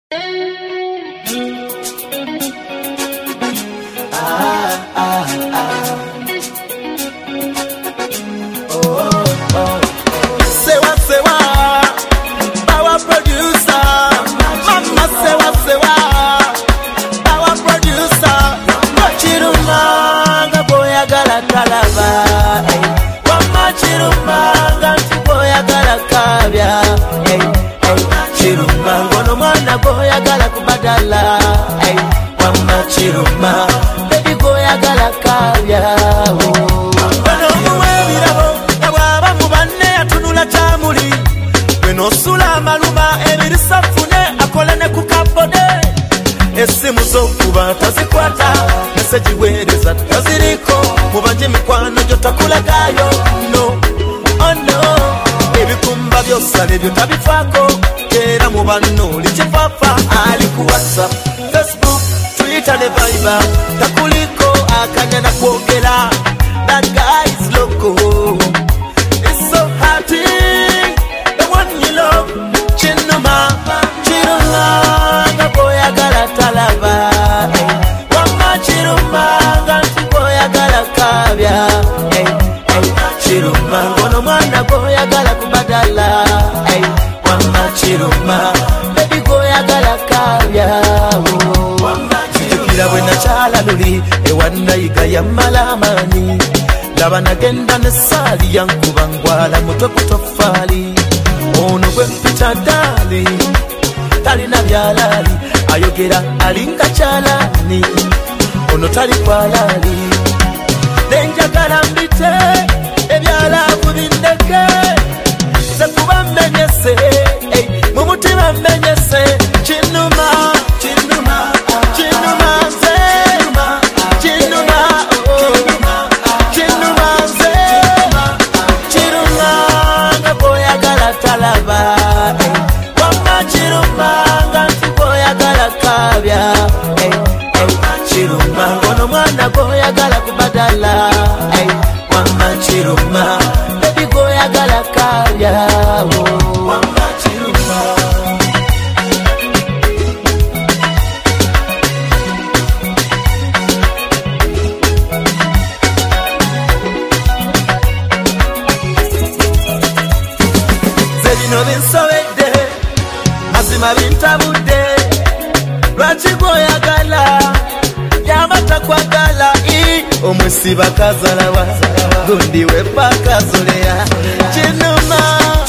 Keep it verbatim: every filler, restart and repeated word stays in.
Chiruma, baby go ya gala kabya. Bano muwebirabo, ababa mubane atunula chamuli. Beno sula maluma ebirisafune akolane ku kabode. Esimu zokuba tazikwata, message wereza taziriko. Mubanje mikwano jotakula gayo. No, oh no. Ebikumba byosale byo tabifako. Era mubano lichifafa ali ku WhatsApp, Facebook, Twitter ne Viber. Takuliko akanya na kuogela. That guy is loco. It's so happy. The one you love. Chinuma, Chiruma, Gaboya Gala Talaba. Wama Chiruma, Gantiboya Gala Kabya. Chiruma, Gono Mwana Boya Gala Kubadala. Wama Chiruma, baby Goya Gala Kabya. When chala luli ewanna igaya malamani labana genda ne sali yankubangwala mutwe kutofali ono gwe mpita dali tali na byalali ayogera alinga chalani ono tali kwalali nenjagala mbite ebyala kubindeke se kuba mmenyese mu mutima mmenyese Chinuma Chinuma Chinuma Chiruma, gono mwana goya gala kubadala. Wama Chiruma, baby goya gala kabya. Wama Chiruma. Zebino binsobedde, mazima bintabudde. Lwaki goya gala yamata kwa gala i omwesiba kazalawa gundi we pakazoleya Chinuma